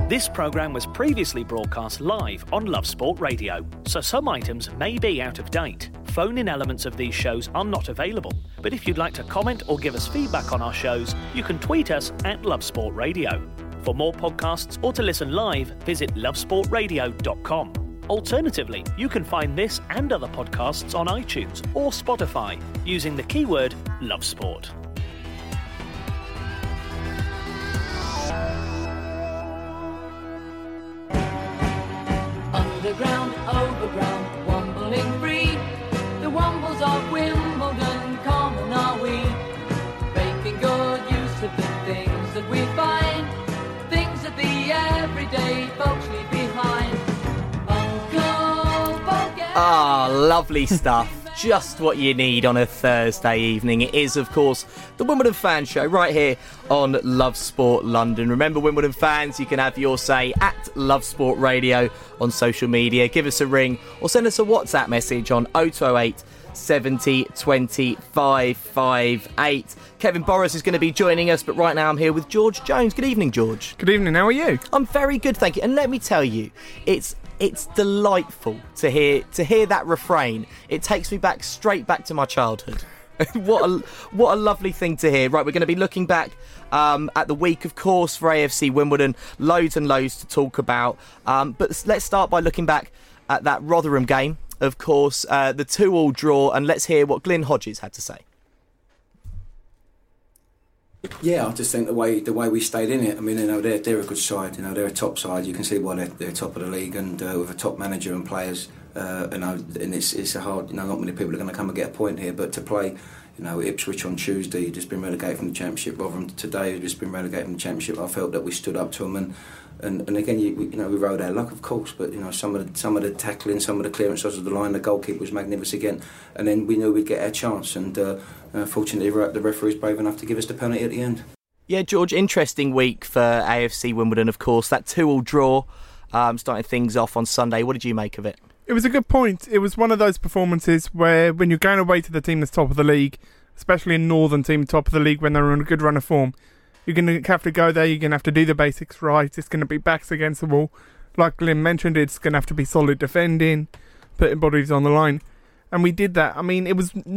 This programme was previously broadcast live on Love Sport Radio, so some items may be out of date. Phone-in elements of these shows are not available, but if you'd like to comment or give us feedback on our shows, you can tweet us at Love Sport Radio. For more podcasts or to listen live, visit lovesportradio.com. Alternatively, you can find this and other podcasts on iTunes or Spotify using the keyword Love Sport. Underground, overground, wombling free. The wombles of Wimbledon, common are we. Making good use of the things that we find. Things that the everyday folks leave behind. Uncle Bogan. Ah, lovely stuff. Just what you need on a Thursday evening. It is, of course, the Wimbledon Fan Show right here on Love Sport London. Remember, Wimbledon fans, you can have your say at Love Sport Radio on social media. Give us a ring or send us a WhatsApp message on 0208 70 20 558. Kevin Boris is going to be joining us, but right now I'm here with George Jones. Good evening, George. Good evening, how are you? I'm very good, thank you. And let me tell you, it's delightful to hear that refrain. It takes me straight back to my childhood. What a lovely thing to hear. Right, we're going to be looking back at the week, of course, for AFC Wimbledon. Loads and loads to talk about. But let's start by looking back at that Rotherham game. Of course, the 2-2 draw, and let's hear what Glyn Hodges had to say. Yeah, I just think the way we stayed in it. I mean, they're a good side. They're a top side. You can see why they're top of the league, and with a top manager and players. And it's a hard. Not many people are going to come and get a point here, but to play, Ipswich on Tuesday, just been relegated from the Championship. Rotherham today, just been relegated from the Championship. I felt that we stood up to them, and again, we rode our luck, of course. But some of the tackling, some of the clearances of the line, the goalkeeper was magnificent again, and then we knew we'd get our chance. And fortunately, the referee was brave enough to give us the penalty at the end. Yeah, George, interesting week for AFC Wimbledon, of course. That 2-2 draw, starting things off on Sunday. What did you make of it? It was a good point. It was one of those performances where when you're going away to the team that's top of the league, especially a northern team top of the league when they're on a good run of form, you're going to have to go there, you're going to have to do the basics right, it's going to be backs against the wall. Like Glyn mentioned, it's going to have to be solid defending, putting bodies on the line. And we did that. I mean,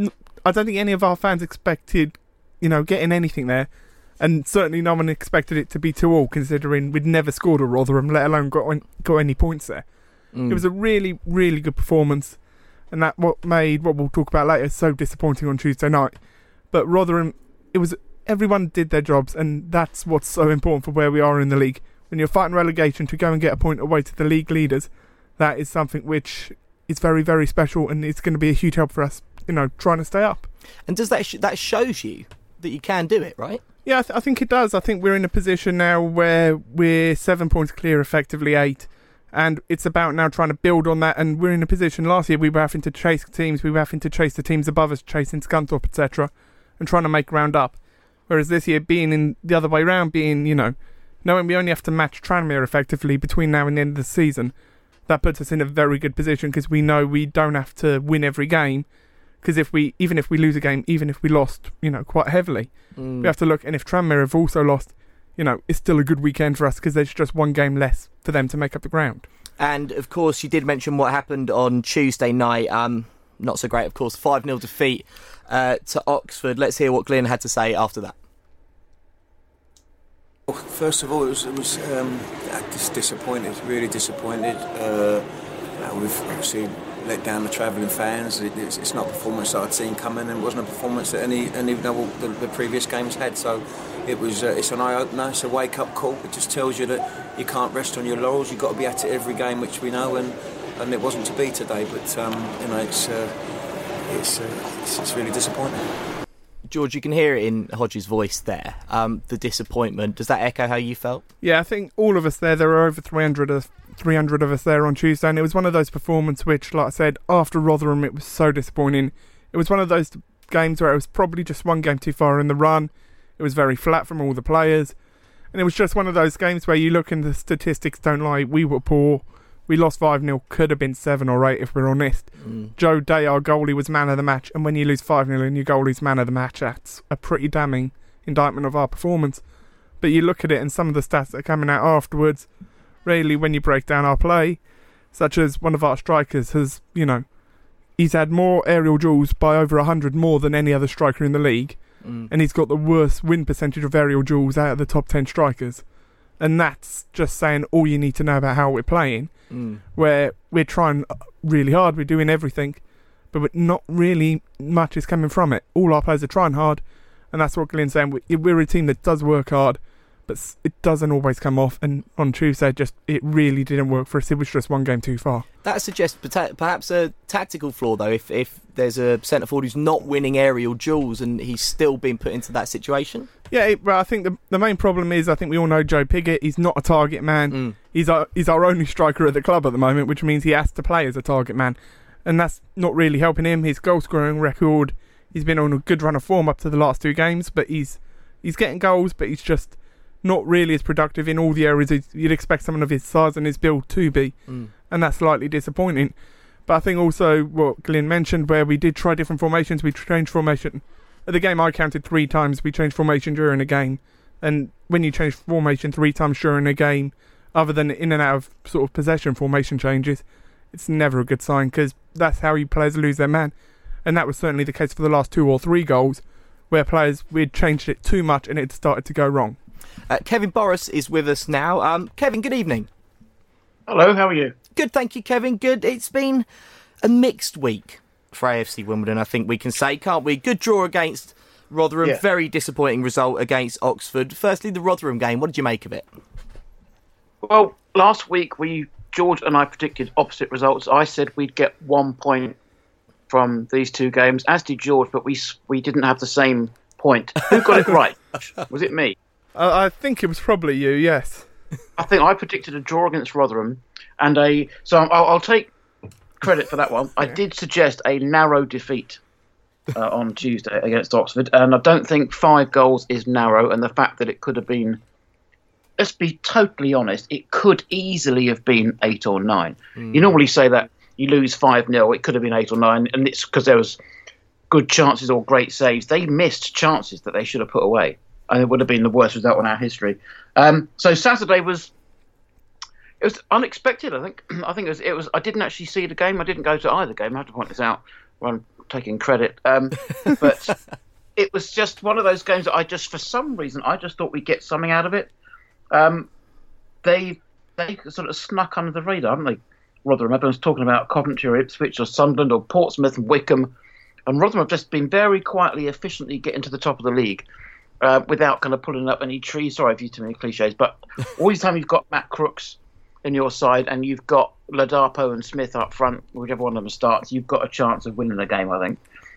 I don't think any of our fans expected, getting anything there. And certainly no one expected it to be 2-2, considering we'd never scored a Rotherham, let alone got any points there. It was a really, really good performance, and that what made what we'll talk about later so disappointing on Tuesday night. But Rotherham, everyone did their jobs, and that's what's so important for where we are in the league. When you're fighting relegation to go and get a point away to the league leaders, that is something which is very, very special, and it's going to be a huge help for us, trying to stay up. And does that shows you that you can do it, right? Yeah, I think it does. I think we're in a position now where we're 7 points clear, effectively 8. And it's about now trying to build on that. And we're in a position, last year we were having to chase teams, we were having to chase the teams above us, chasing Scunthorpe, etc. and trying to make ground up. Whereas this year, being in the other way round, knowing we only have to match Tranmere effectively between now and the end of the season, that puts us in a very good position because we know we don't have to win every game. Because even if we lose a game, even if we lost, quite heavily, we have to look. And if Tranmere have also lost, it's still a good weekend for us because there's just one game less for them to make up the ground. And, of course, you did mention what happened on Tuesday night. Not so great, of course. 5-0 defeat to Oxford. Let's hear what Glyn had to say after that. Well, first of all, it was just disappointed, really disappointed. We've obviously let down the travelling fans. It's not a performance that I'd seen coming, and it wasn't a performance that any of the previous games had. So it's an eye-opener, it's a wake-up call. It just tells you that you can't rest on your laurels. You've got to be at it every game, which we know, and it wasn't to be today. But it's really disappointing. George, you can hear it in Hodges' voice there, the disappointment. Does that echo how you felt? Yeah, I think all of us there were over 300 of us there on Tuesday, and it was one of those performances which, like I said, after Rotherham, it was so disappointing. It was one of those games where it was probably just one game too far in the run. It was very flat from all the players, and it was just one of those games where you look and the statistics don't lie. We were poor. We lost 5-0, could have been 7 or 8 if we're honest. Joe Day, our goalie, was man of the match, and when you lose 5-0 and your goalie's man of the match, that's a pretty damning indictment of our performance. But you look at it and some of the stats that are coming out afterwards, really, when you break down our play, such as one of our strikers has, he's had more aerial duels by over 100 more than any other striker in the league. And he's got the worst win percentage of aerial duels out of the top 10 strikers. And that's just saying all you need to know about how we're playing, where we're trying really hard, we're doing everything, but not really much is coming from it. All our players are trying hard, and that's what Glenn's saying. We're a team that does work hard, but it doesn't always come off. And on Tuesday, it really didn't work for us. It was just one game too far. That suggests perhaps a tactical flaw, though, if there's a centre forward who's not winning aerial duels and he's still being put into that situation. Yeah, but I think the main problem is, I think we all know Joe Pigott. He's not a target man. He's our only striker at the club at the moment, which means he has to play as a target man. And that's not really helping him. His goal-scoring record, he's been on a good run of form up to the last 2 games, but he's getting goals, but he's just not really as productive in all the areas you'd expect someone of his size and his build to be. And that's slightly disappointing. But I think also what Glenn mentioned, where we did try different formations, we changed formation. At the game, I counted 3 times we changed formation during a game. And when you change formation 3 times during a game, other than in and out of sort of possession formation changes, it's never a good sign, because that's how you players lose their man. And that was certainly the case for the last 2 or 3 goals, where we'd changed it too much and it started to go wrong. Kevin Boris is with us now. Kevin, good evening. Hello, how are you? Good, thank you, Kevin. Good. It's been a mixed week for AFC Wimbledon, I think we can say, can't we? Good draw against Rotherham, Very disappointing result against Oxford. Firstly, the Rotherham game, what did you make of it? Well, last week George and I predicted opposite results. I said we'd get 1 point from these 2 games, as did George, but we didn't have the same point. Who got it right? Was it me? I think it was probably you, yes. I think I predicted a draw against Rotherham, so I'll take credit for that one. I did suggest a narrow defeat on Tuesday against Oxford, and I don't think 5 goals is narrow, and the fact that it could have been, let's be totally honest, it could easily have been 8 or 9. You normally say that you lose 5-0, it could have been 8 or 9, and it's because there was good chances or great saves. They missed chances that they should have put away, and it would have been the worst result in our history. So Saturday was unexpected. I think it was. I didn't actually see the game. I didn't go to either game. I have to point this out when I'm taking credit. But it was just one of those games that for some reason, I just thought we'd get something out of it. They sort of snuck under the radar, haven't they? Rotherham. Everyone's talking about Coventry or Ipswich or Sunderland or Portsmouth and Wickham, and Rotherham have just been very quietly, efficiently getting to the top of the league. Without kind of pulling up any trees. Sorry, I've used too many cliches, but all the time you've got Matt Crooks in your side and you've got Ladapo and Smith up front, whichever one of them starts, you've got a chance of winning the game, I think.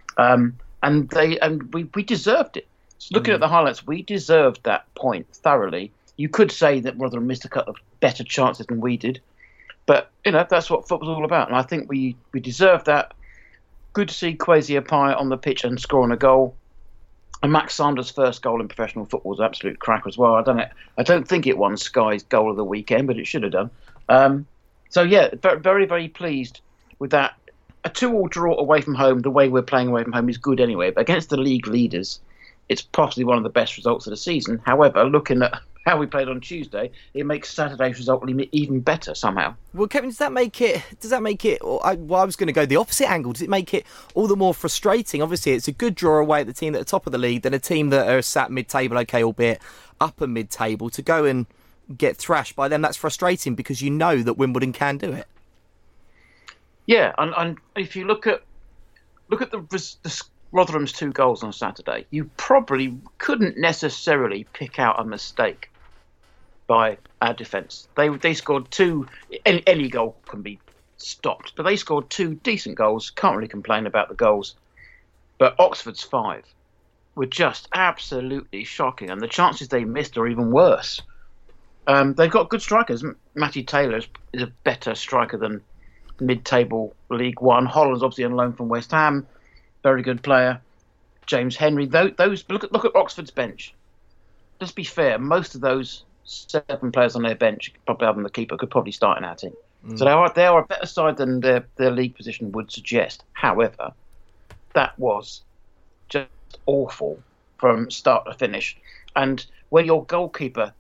And we deserved it. So looking at the highlights, we deserved that point thoroughly. You could say that Rotherham missed a couple of better chances than we did, but that's what football's all about, and I think we deserved that. Good to see Kwesi Appiah on the pitch and scoring a goal. And Max Sanders' first goal in professional football was an absolute cracker as well. I don't think it won Sky's goal of the weekend, but it should have done. So yeah, very, very pleased with that. A 2-2 draw away from home, the way we're playing away from home, is good anyway. But against the league leaders, it's possibly one of the best results of the season. However, looking at how we played on Tuesday, it makes Saturday's result even better somehow. Well, Kevin, does that make it? I was going to go the opposite angle. Does it make it all the more frustrating? Obviously, it's a good draw away at the team at the top of the league than a team that are sat mid-table, okay, albeit upper mid-table, to go and get thrashed by them. That's frustrating because you know that Wimbledon can do it. Yeah, and if you look at the Rotherham's 2 goals on Saturday, you probably couldn't necessarily pick out a mistake by our defence. They scored 2. Any goal can be stopped, but they scored 2 decent goals. Can't really complain about the goals. But Oxford's 5 were just absolutely shocking, and the chances they missed are even worse. They've got good strikers. Matty Taylor is a better striker than mid-table League One. Holland's obviously on loan from West Ham. Very good player. James Henry. Those look at Oxford's bench. Let's be fair. Most of those 7 players on their bench, probably other than the keeper, could probably start in our team. So they are a better side than their league position would suggest. However, that was just awful from start to finish. And when your goalkeeper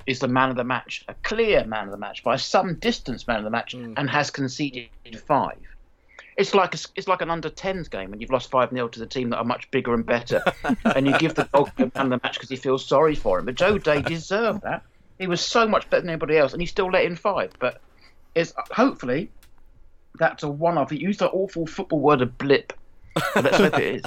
is the man of the match, a clear man of the match, by some distance man of the match, and has conceded 5. It's like an under-10s game when you've lost 5-0 to the team that are much bigger and better, and you give the goalkeeper man of the match because he feels sorry for him. But Joe Day deserved that. He was so much better than anybody else, and he still let in 5. But hopefully that's a one-off. He used that awful football word, a blip. But let's hope it is.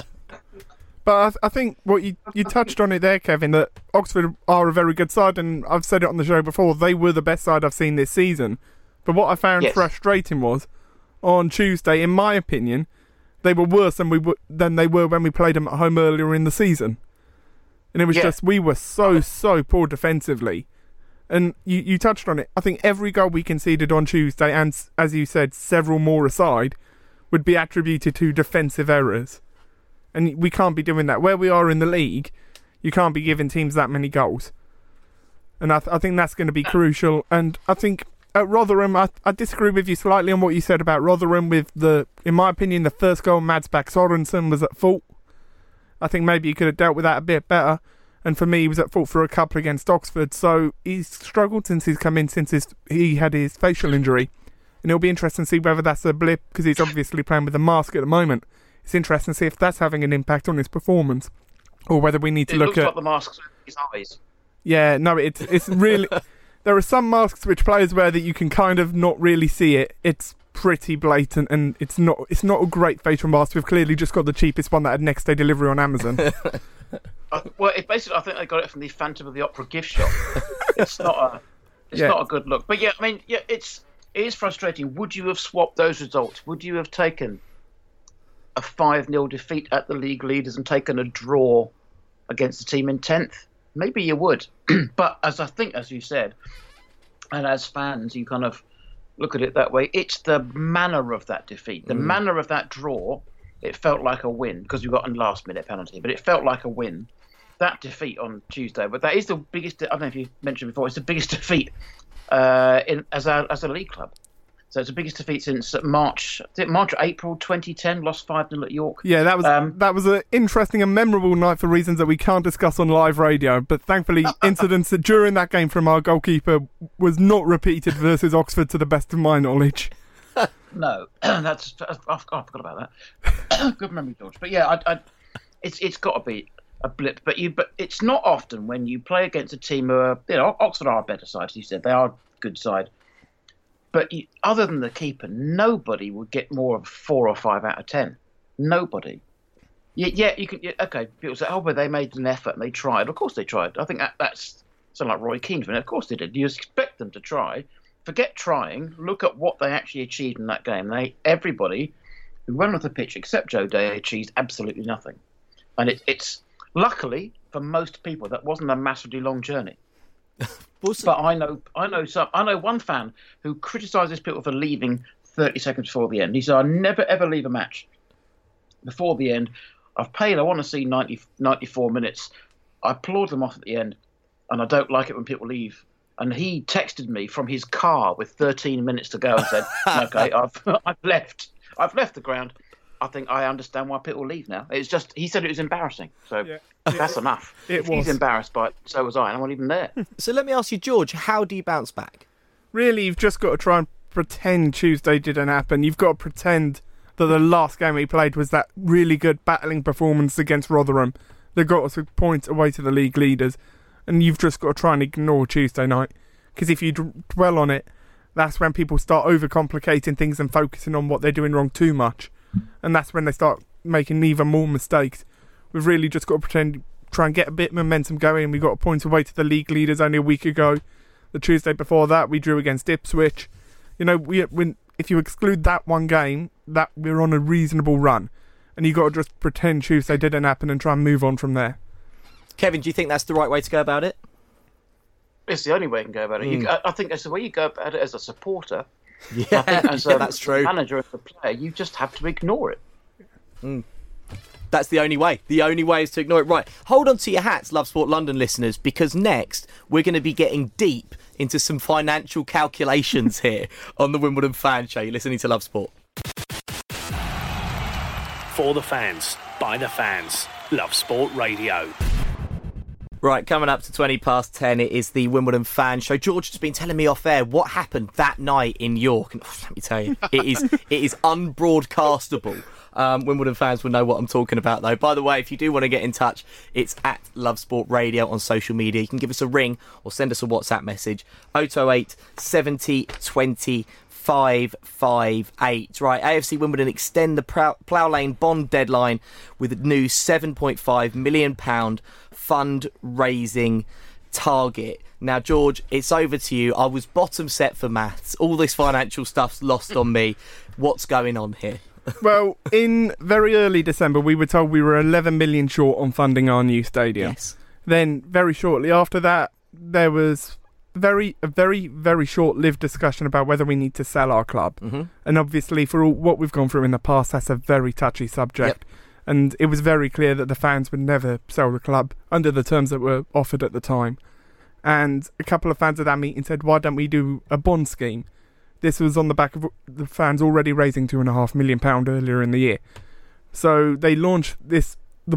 But I think what you touched on it there, Kevin, that Oxford are a very good side, and I've said it on the show before, they were the best side I've seen this season. But what I found frustrating was, on Tuesday, in my opinion, they were worse than they were when we played them at home earlier in the season. And it was just, we were so poor defensively. And you touched on it. I think every goal we conceded on Tuesday, and as you said, several more aside, would be attributed to defensive errors. And we can't be doing that. Where we are in the league, you can't be giving teams that many goals. And I think that's going to be crucial. And I think at Rotherham, I disagree with you slightly on what you said about Rotherham with in my opinion, the first goal Mads Bak Sorensen was at fault. I think maybe he could have dealt with that a bit better. And for me, he was at fault for a couple against Oxford. So he's struggled since he's come in, since he had his facial injury. And it'll be interesting to see whether that's a blip, because he's obviously playing with a mask at the moment. It's interesting to see if that's having an impact on his performance, or whether we need to look at... It looks like the masks over his eyes. Yeah, no, it's really... There are some masks which players wear that you can kind of not really see it. It's pretty blatant, and it's not a great facial mask. We've clearly just got the cheapest one that had next day delivery on Amazon. Well, basically, I think they got it from the Phantom of the Opera gift shop. It's not a good look. But it is frustrating. Would you have swapped those results? Would you have taken a 5-0 defeat at the league leaders and taken a draw against the team in 10th? Maybe you would. But as you said, and as fans, you kind of look at it that way. It's the manner of that defeat, the manner of that draw. It felt like a win because we got a last-minute penalty, but it felt like a win. That defeat on Tuesday, but that is the biggest. I don't know if you mentioned before. It's the biggest defeat as a league club. So it's the biggest defeat since March or April 2010. Lost 5-0 at York. Yeah, that was an interesting and memorable night for reasons that we can't discuss on live radio. But thankfully, incidents during that game from our goalkeeper was not repeated versus Oxford, to the best of my knowledge. No, I forgot about that. Good memory, George. But yeah, it's got to be a blip. But it's not often when you play against a team who are, Oxford are a better side, as you said. They are a good side. But other than the keeper, nobody would get more of 4 or 5 out of 10. Nobody. Yeah, you can. Okay, people say, but they made an effort and they tried. Of course they tried. I think that's something like Roy Keane. Of course they did. You expect them to try. Forget trying. Look at what they actually achieved in that game. Everybody who ran off the pitch except Joe Day achieved absolutely nothing. And it's luckily for most people that wasn't a massively long journey. But I know one fan who criticises people for leaving 30 seconds before the end. He said, "I never ever leave a match before the end. I've paid. I want to see 94 minutes. I applaud them off at the end, and I don't like it when people leave." And he texted me from his car with 13 minutes to go and said, "Okay, I've left. I've left the ground. I think I understand why people leave now." It's just, he said it was embarrassing. So that's enough. If he's embarrassed by it, so was I. And I wasn't even there. So let me ask you, George, how do you bounce back? Really, you've just got to try and pretend Tuesday didn't happen. You've got to pretend that the last game we played was that really good battling performance against Rotherham that got us a point away to the league leaders. And you've just got to try and ignore Tuesday night. Because if you dwell on it, that's when people start overcomplicating things and focusing on what they're doing wrong too much. And that's when they start making even more mistakes. We've really just got to try and get a bit of momentum going. We got a point away to the league leaders only a week ago. The Tuesday before that, we drew against Ipswich. If you exclude that one game, that we're on a reasonable run. And you got to just pretend Tuesday didn't happen and try and move on from there. Kevin, do you think that's the right way to go about it? It's the only way you can go about it. I think that's the way you go about it as a supporter. Yeah, that's true. Manager and the player, you just have to ignore it. That's the only way. The only way is to ignore it. Right, hold on to your hats, Love Sport London listeners, because next we're going to be getting deep into some financial calculations here on the Wimbledon Fan Show. You're listening to Love Sport. For the fans, by the fans, Love Sport Radio. Right, coming up to 20 past 10, it is the Wimbledon Fan Show. George has been telling me off air what happened that night in York. And let me tell you, it is unbroadcastable. Wimbledon fans will know what I'm talking about, though. By the way, if you do want to get in touch, it's at Love Sport Radio on social media. You can give us a ring or send us a WhatsApp message. 0208 70 20 558. Right, AFC Wimbledon extend the Plough Lane bond deadline with a new £7.5 million fundraising target. Now, George, it's over to you. I was bottom set for maths. All this financial stuff's lost on me. What's going on here? Well, in very early December, we were told we were 11 million short on funding our new stadium. Yes. Then, very shortly after that, there was a very short-lived discussion about whether we need to sell our club. Mm-hmm. And obviously, for all what we've gone through in the past, that's a very touchy subject. Yep. And it was very clear that the fans would never sell the club under the terms that were offered at the time. And a couple of fans at that meeting said, why don't we do a bond scheme? This was on the back of the fans already raising £2.5 million earlier in the year. So they launched this. The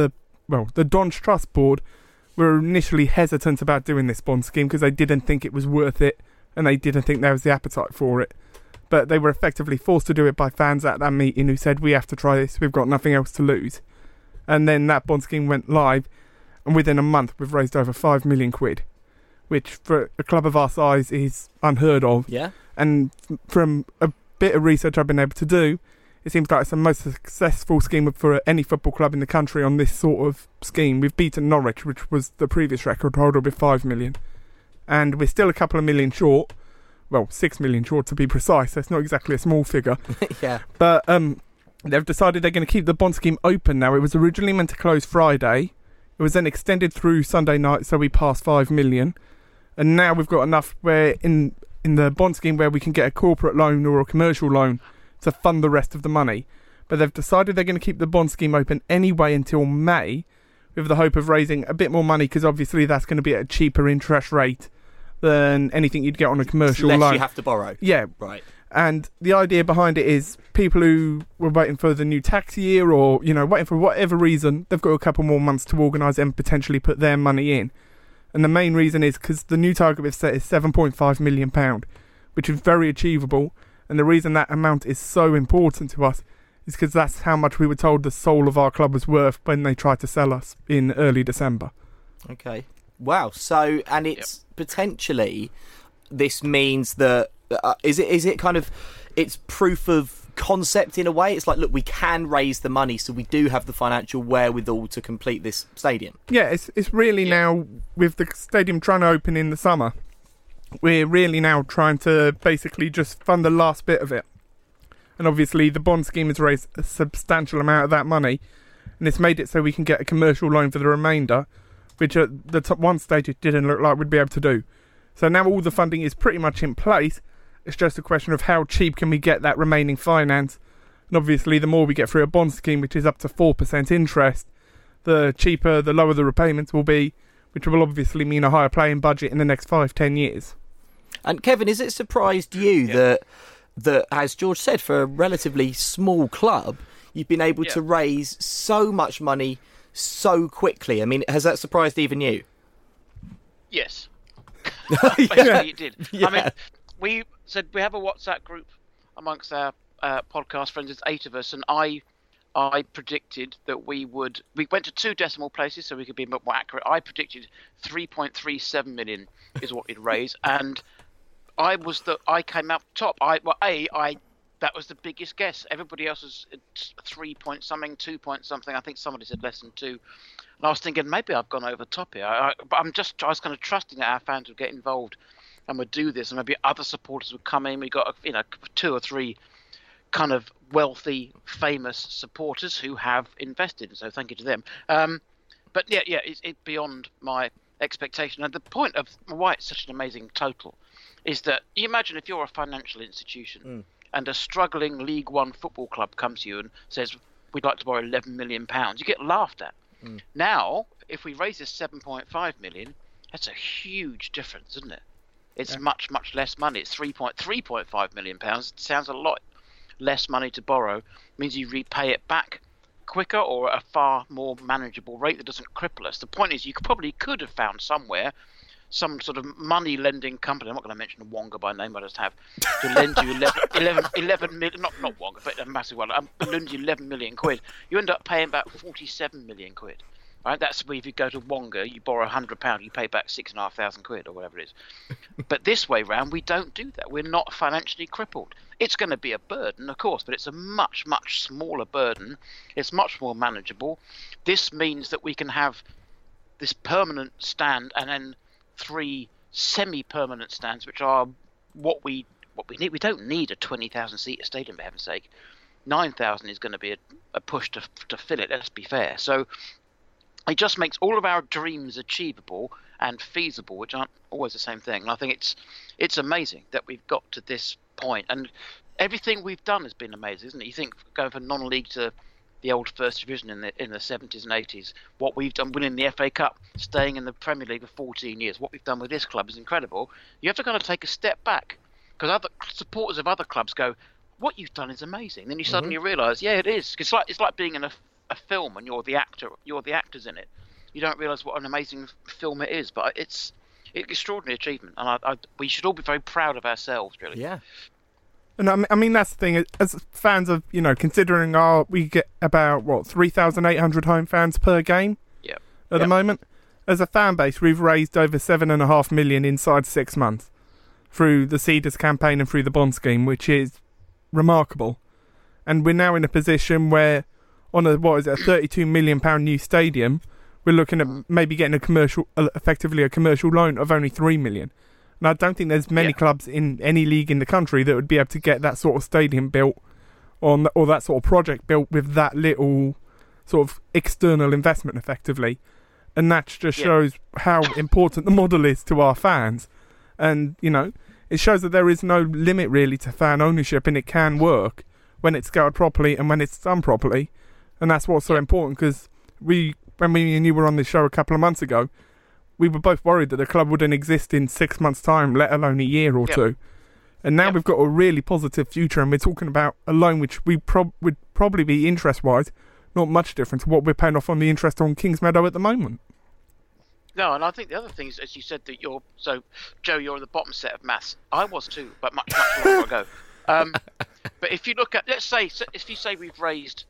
Donch Trust Board were initially hesitant about doing this bond scheme because they didn't think it was worth it and they didn't think there was the appetite for it. But they were effectively forced to do it by fans at that meeting who said, we have to try this, we've got nothing else to lose. And then that bond scheme went live, and within a month we've raised over £5 million, which for a club of our size is unheard of. Yeah. And from a bit of research I've been able to do, it seems like it's the most successful scheme for any football club in the country on this sort of scheme. We've beaten Norwich, which was the previous record holder, with £5 million. And we're still a couple of million short. Well, £6 million short to be precise. That's not exactly a small figure. Yeah. But they've decided they're going to keep the bond scheme open now. It was originally meant to close Friday. It was then extended through Sunday night, so we passed £5 million. And now we've got enough where in the bond scheme where we can get a corporate loan or a commercial loan to fund the rest of the money. But they've decided they're going to keep the bond scheme open anyway until May, with the hope of raising a bit more money, because obviously that's going to be at a cheaper interest rate than anything you'd get on a commercial Less loan. you have to borrow. Yeah. Right. And the idea behind it is people who were waiting for the new tax year or, waiting for whatever reason, they've got a couple more months to organise and potentially put their money in. And the main reason is because the new target we've set is £7.5 million, which is very achievable. And the reason that amount is so important to us is because that's how much we were told the soul of our club was worth when they tried to sell us in early December. Okay. Wow. So, and it's potentially, this means that, is it kind of, it's proof of concept in a way? It's like, look, we can raise the money, so we do have the financial wherewithal to complete this stadium. Yeah, it's really now, with the stadium trying to open in the summer, we're really now trying to basically just fund the last bit of it. And obviously the bond scheme has raised a substantial amount of that money, and it's made it so we can get a commercial loan for the remainder, which at the top one stage it didn't look like we'd be able to do. So now all the funding is pretty much in place. It's just a question of how cheap can we get that remaining finance. And obviously the more we get through a bond scheme, which is up to 4% interest, the cheaper, the lower the repayments will be, which will obviously mean a higher playing budget in the next 5-10 years. And Kevin, has it surprised you that, as George said, for a relatively small club, you've been able to raise so much money so quickly? I mean, has that surprised even you? Yes. Basically, it did. Yeah. I mean, we said we have a WhatsApp group amongst our podcast friends. It's 8 of us, and I predicted that we went to 2 decimal places so we could be a bit more accurate. I predicted 3.37 million is what we'd raise, and I came out top. That was the biggest guess. Everybody else was 3 point something, 2 point something. I think somebody said less than 2. And I was thinking maybe I've gone over top here. But I was kind of trusting that our fans would get involved and would do this, and maybe other supporters would come in. We got 2 or 3 kind of wealthy, famous supporters who have invested, so thank you to them. But it's beyond my expectation. And the point of why it's such an amazing total is that you imagine if you're a financial institution and a struggling League One football club comes to you and says, we'd like to borrow £11 million, you get laughed at. Now, if we raise this £7.5 million, that's a huge difference, isn't it? It's much, much less money. It's £3.5 million. It sounds a lot less money to borrow. It means you repay it back quicker or at a far more manageable rate that doesn't cripple us. The point is, you could have found somewhere some sort of money lending company. I'm not going to mention Wonga by name, I just have to lend you 11 million, not Wonga, but a massive one. Lend you 11 million quid. You end up paying about 47 million quid. Right, that's where if you go to Wonga, you borrow £100, you pay back £6,500 or whatever it is. But this way round, we don't do that. We're not financially crippled. It's going to be a burden, of course, but it's a much, much smaller burden. It's much more manageable. This means that we can have this permanent stand and then 3 semi-permanent stands, which are what we need. We don't need a 20,000-seater stadium, for heaven's sake. 9,000 is going to be a push to fill it. Let's be fair. So it just makes all of our dreams achievable and feasible, which aren't always the same thing. And I think it's amazing that we've got to this point, and everything we've done has been amazing, isn't it? You think going from non-league to the old First Division in the 70s and 80s, what we've done, winning the FA Cup, staying in the Premier League for 14 years, what we've done with this club is incredible. You have to kind of take a step back, because other supporters of other clubs go, what you've done is amazing. Then you suddenly realise, yeah, it is. It's like being in a film and you're the actors in it. You don't realise what an amazing film it is, but it's an extraordinary achievement, and we should all be very proud of ourselves, really. Yeah. And I mean, that's the thing, as fans of, considering we get about 3,800 home fans per game at the moment. As a fan base, we've raised over 7.5 million inside 6 months through the Cedars campaign and through the bond scheme, which is remarkable. And we're now in a position where on a £32 million new stadium, we're looking at maybe getting effectively a commercial loan of only 3 million. And I don't think there's many clubs in any league in the country that would be able to get that sort of stadium built or that sort of project built with that little sort of external investment, effectively. And that just shows how important the model is to our fans. And, it shows that there is no limit really to fan ownership, and it can work when it's scaled properly and when it's done properly. And that's what's so important, because when me and you were on this show a couple of months ago, we were both worried that the club wouldn't exist in 6 months' time, let alone a year or two. And now we've got a really positive future, and we're talking about a loan which would probably be interest-wise not much different to what we're paying off on the interest on Kingsmeadow at the moment. No, and I think the other thing is, as you said, that Joe, you're in the bottom set of maths. I was too, but much longer ago. But if you look at, if you say we've raised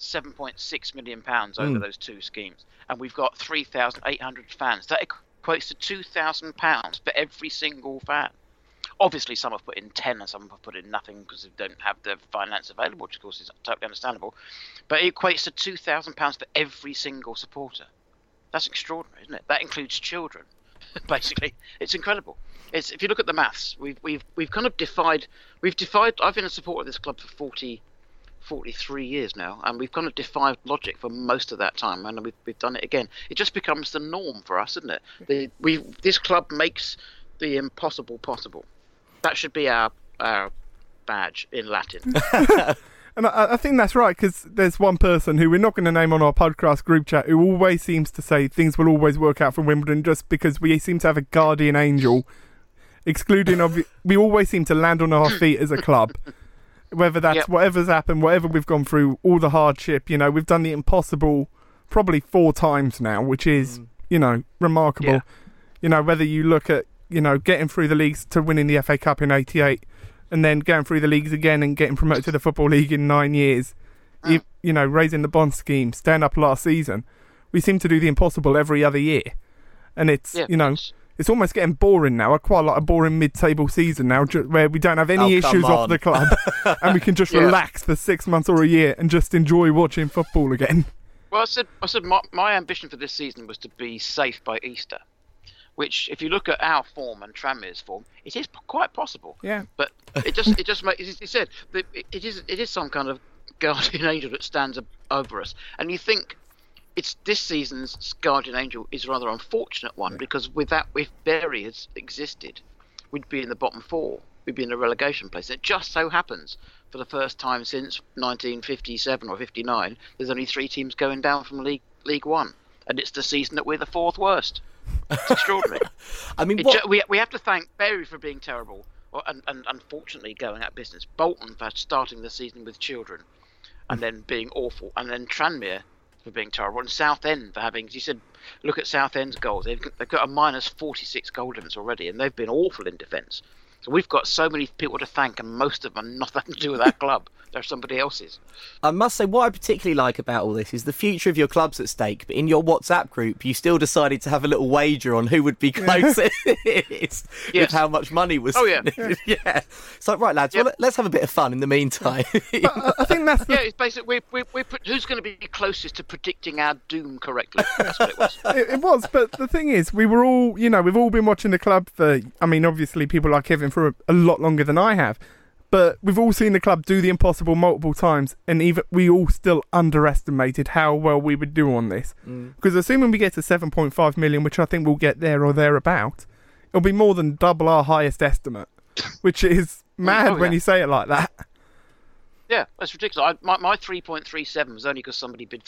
£7.6 million over those two schemes, and we've got 3,800 fans, that equates to £2,000 for every single fan. Obviously, some have put in 10 and some have put in nothing because they don't have the finance available, which of course is totally understandable. But it equates to £2,000 for every single supporter. That's extraordinary, isn't it? That includes children, basically. It's incredible. If you look at the maths, we've kind of defied. I've been a supporter of this club for 43 years now, and we've kind of defied logic for most of that time, and we've done it again. It just becomes the norm for us, isn't it? This club makes the impossible possible. That should be our badge in Latin. And I think that's right, because there's one person who we're not going to name on our podcast group chat who always seems to say things will always work out for Wimbledon, just because we seem to have a guardian angel. We always seem to land on our feet as a club. Whether that's whatever's happened, whatever we've gone through, all the hardship, we've done the impossible probably 4 times now, which is, remarkable. Whether you look at, getting through the leagues to winning the FA Cup in '88, and then going through the leagues again and getting promoted to the Football League in 9 years, raising the bond scheme, staying up last season, we seem to do the impossible every other year. And it's, it's almost getting boring now. I quite like a boring mid-table season now, where we don't have any issues off the club, and we can just relax for 6 months or a year and just enjoy watching football again. Well, I said my ambition for this season was to be safe by Easter, which, if you look at our form and Tranmere's form, it is quite possible. Yeah. But it just makes, as you said, it is some kind of guardian angel that stands over us, and you think. It's this season's guardian angel is a rather unfortunate one, because if Bury had existed, we'd be in the bottom 4. We'd be in a relegation place. It just so happens, for the first time since 1957 or 59, there's only 3 teams going down from League One, and it's the season that we're the 4th worst. It's extraordinary. I mean, we have to thank Bury for being terrible, and unfortunately going out of business. Bolton for starting the season with children. and then being awful, and then Tranmere for being terrible, and Southend for having, as you said, look at Southend's goals. They've got a minus 46 goal difference already, and they've been awful in defence. So we've got so many people to thank, and most of them are nothing to do with our club. They're somebody else's. I must say, what I particularly like about all this is the future of your club's at stake, but in your WhatsApp group, you still decided to have a little wager on who would be closest with how much money was. Oh, yeah. Yeah. So, right, lads, well, let's have a bit of fun in the meantime. I think that's yeah, it's basically who's going to be closest to predicting our doom correctly. That's what it was. It was, but the thing is, we were all, we've all been watching the club for, obviously people like Kevin for a lot longer than I have, but we've all seen the club do the impossible multiple times, and even we all still underestimated how well we would do on this. Because assuming we get to 7.5 million, which I think we'll get there or thereabout, it'll be more than double our highest estimate, which is mad when you say it like that. Yeah, that's ridiculous. My 3.37 was only because somebody said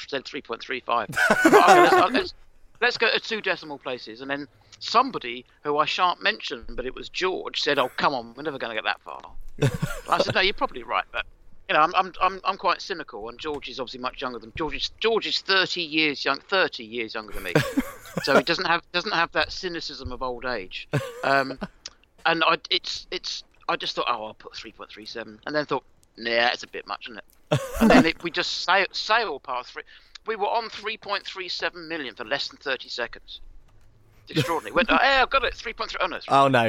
3.35. Let's go to 2 decimal places, and then somebody who I shan't mention, but it was George, said, "Oh, come on, we're never going to get that far." I said, "No, you're probably right, but I'm quite cynical, and George is obviously much younger than George is 30 years younger than me, so he doesn't have that cynicism of old age." And I just thought, I'll put 3.37, and then thought, nah, it's a bit much, isn't it? And then we just sailed past 3. We were on 3.37 million for less than 30 seconds. It's extraordinary. Went, hey, I've got it, 3.3. Oh, no. Oh, no.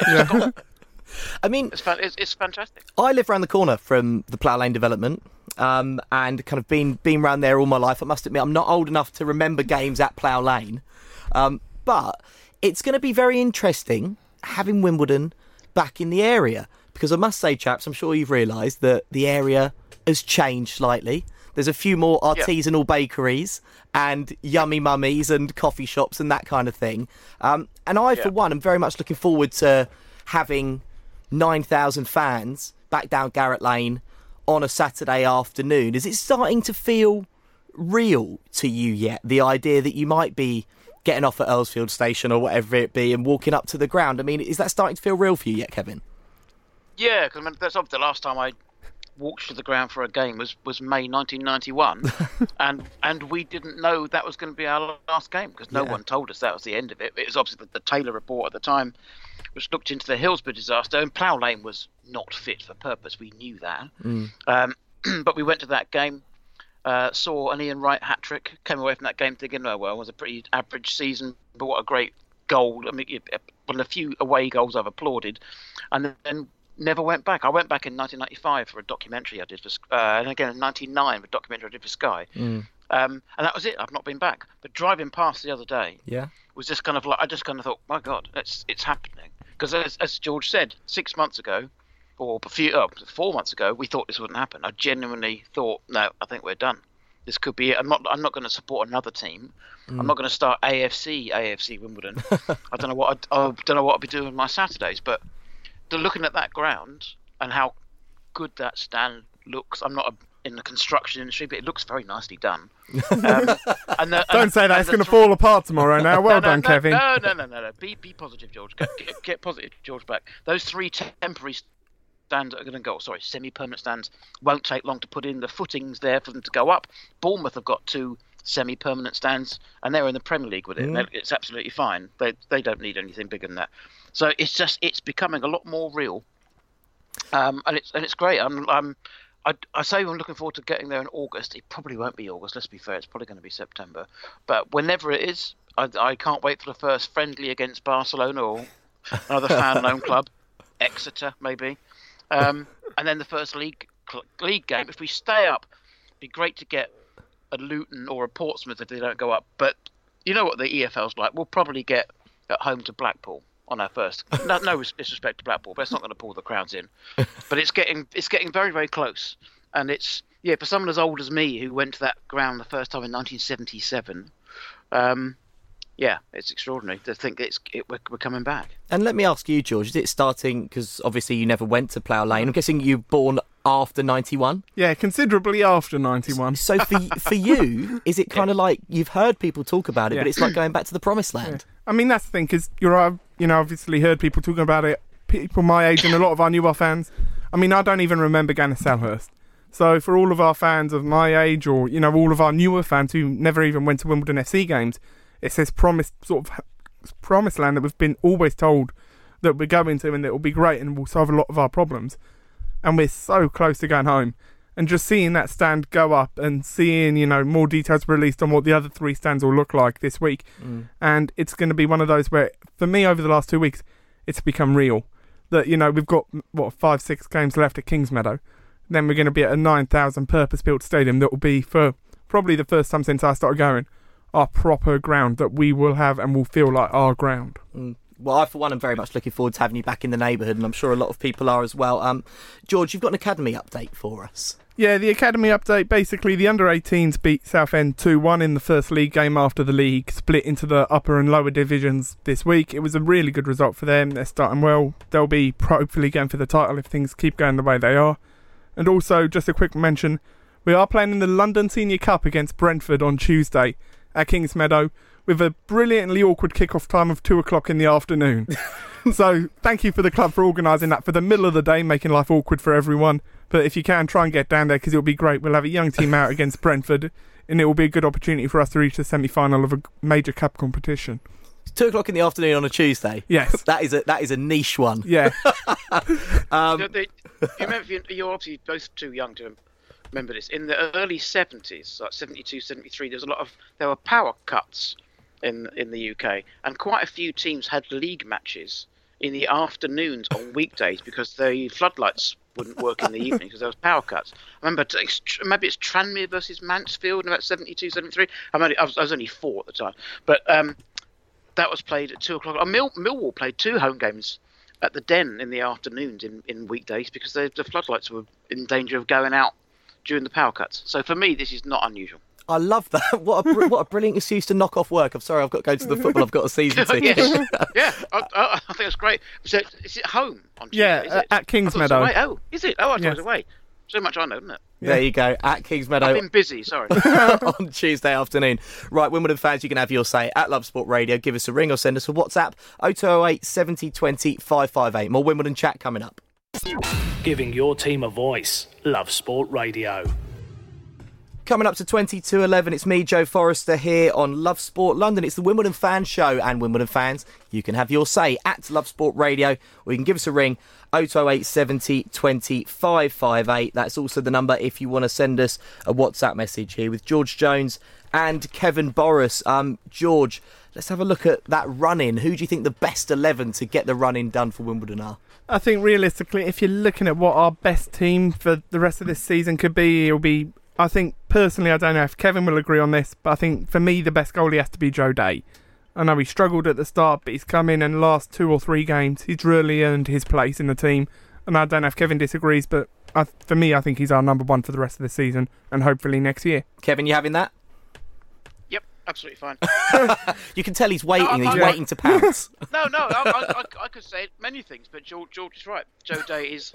I mean, it's fantastic. I live around the corner from the Plough Lane development, and kind of been around there all my life. I must admit, I'm not old enough to remember games at Plough Lane, but it's going to be very interesting having Wimbledon back in the area, because I must say, chaps, I'm sure you've realised that the area has changed slightly. There's a few more artisanal bakeries and yummy mummies and coffee shops and that kind of thing. And I, for one, am very much looking forward to having 9,000 fans back down Garrett Lane on a Saturday afternoon. Is it starting to feel real to you yet, the idea that you might be getting off at Earlsfield Station or whatever it be and walking up to the ground? I mean, is that starting to feel real for you yet, Kevin? Yeah, because that's obviously the last time I walked to the ground for a game was May 1991, and we didn't know that was going to be our last game because no one told us that was the end of it. It was obviously the Taylor report at the time, which looked into the Hillsborough disaster, and Plough Lane was not fit for purpose. We knew that, but we went to that game, saw an Ian Wright hat-trick, came away from that game thinking, oh well, it was a pretty average season, but what a great goal. I mean, one of the few away goals I've applauded, and then never went back. I went back in 1995 for a documentary I did for, and again in 1999 for a documentary I did for Sky. And that was it. I've not been back. But driving past the other day, was just kind of like, I just kind of thought, my God, it's happening. Because as George said, 6 months ago, or 4 months ago, we thought this wouldn't happen. I genuinely thought, no, I think we're done. This could be it. I'm not going to support another team. I'm not going to start AFC Wimbledon. I don't know what I'll be doing on my Saturdays, but looking at that ground and how good that stand looks, I'm not in the construction industry, but it looks very nicely done. Don't say that; it's going to fall apart tomorrow. Now, well done, Kevin. No. Be positive, George. Get positive, George. Back. Those 3 temporary stands are going to go. Sorry, semi-permanent stands won't take long to put in. The footings there for them to go up. Bournemouth have got 2 semi-permanent stands, and they're in the Premier League with it. It's absolutely fine. They don't need anything bigger than that. So it's becoming a lot more real, and it's great. I say I'm looking forward to getting there in August. It probably won't be August. Let's be fair. It's probably going to be September. But whenever it is, I can't wait for the first friendly against Barcelona or another fan-owned club, Exeter maybe, and then the first league game. If we stay up, it'd be great to get a Luton or a Portsmouth if they don't go up. But you know what the EFL's like. We'll probably get at home to Blackpool on our first. No disrespect to Blackpool, but it's not going to pull the crowds in. But it's getting very, very close. And it's, for someone as old as me who went to that ground the first time in 1977, it's extraordinary to think we're coming back. And let me ask you, George, is it starting, because obviously you never went to Plough Lane, I'm guessing you were born after 91? Yeah, considerably after 91. So for you, is it kind of like, you've heard people talk about it, but it's like going back to the promised land? I mean, that's the thing, because obviously heard people talking about it, people my age and a lot of our newer fans. I mean, I don't even remember going to Selhurst. So for all of our fans of my age, or all of our newer fans who never even went to Wimbledon FC games, it's this promised land that we've been always told that we're going to, and that will be great and will solve a lot of our problems. And we're so close to going home. And just seeing that stand go up and seeing, more details released on what the other 3 stands will look like this week. And it's going to be one of those where, for me, over the last 2 weeks, it's become real. That, we've got, 5-6 games left at Kingsmeadow. Then we're going to be at a 9,000 purpose-built stadium that will be, for probably the first time since I started going, our proper ground that we will have and will feel like our ground. Well, I, for one, am very much looking forward to having you back in the neighbourhood, and I'm sure a lot of people are as well. George, you've got an academy update for us. Yeah, the academy update, basically the under-18s beat Southend 2-1 in the first league game after the league split into the upper and lower divisions this week. It was a really good result for them. They're starting well. They'll be hopefully going for the title if things keep going the way they are. And also, just a quick mention, we are playing in the London Senior Cup against Brentford on Tuesday at Kingsmeadow with a brilliantly awkward kick-off time of 2 o'clock in the afternoon. So thank you for the club for organising that for the middle of the day, making life awkward for everyone. But if you can, try and get down there because it'll be great. We'll have a young team out against Brentford, and it will be a good opportunity for us to reach the semi-final of a major cup competition. 2 o'clock in the afternoon on a Tuesday. Yes. that is a niche one. Yeah. You're obviously both too young to remember this. In the early 70s, like 72, 73, there were power cuts in the UK, and quite a few teams had league matches in the afternoons on weekdays because the floodlights wouldn't work in the evening because there was power cuts. I remember maybe it's Tranmere versus Mansfield in about 72, 73. I was only 4 at the time, but that was played at 2 o'clock. Millwall played 2 home games at the Den in the afternoons in weekdays because the floodlights were in danger of going out during the power cuts. So for me, this is not unusual. I love that. What a brilliant excuse to knock off work. I'm sorry, I've got to go to the football. I've got a season ticket. Yeah, I think that's great. So is it home on Tuesday? Yeah, is it? at Kingsmeadow. Oh, is it? Oh, I thought it was away. So much I know, isn't it? There you go, at Kingsmeadow. I've been busy, sorry. On Tuesday afternoon. Right, Wimbledon fans, you can have your say at Love Sport Radio. Give us a ring or send us a WhatsApp, 0208 70 20 558. More Wimbledon chat coming up. Giving your team a voice. Love Sport Radio. Coming up to 22:11, it's me, Joe Forrester, here on Love Sport London. It's the Wimbledon Fan Show, and Wimbledon fans, you can have your say at Love Sport Radio, or you can give us a ring, 0208 70 20 558. That's also the number if you want to send us a WhatsApp message here with George Jones and Kevin Boris. George, let's have a look at that run-in. Who do you think the best 11 to get the run-in done for Wimbledon are? I think realistically, if you're looking at what our best team for the rest of this season could be, it'll be... I think, personally, I don't know if Kevin will agree on this, but I think, for me, the best goalie has to be Joe Day. I know he struggled at the start, but he's come in and the last 2 or 3 games, he's really earned his place in the team. And I don't know if Kevin disagrees, but for me, I think he's our number 1 for the rest of the season, and hopefully next year. Kevin, you having that? Yep, absolutely fine. You can tell he's waiting. He's waiting to pounce. No, I could say many things, but George is right. Joe Day is...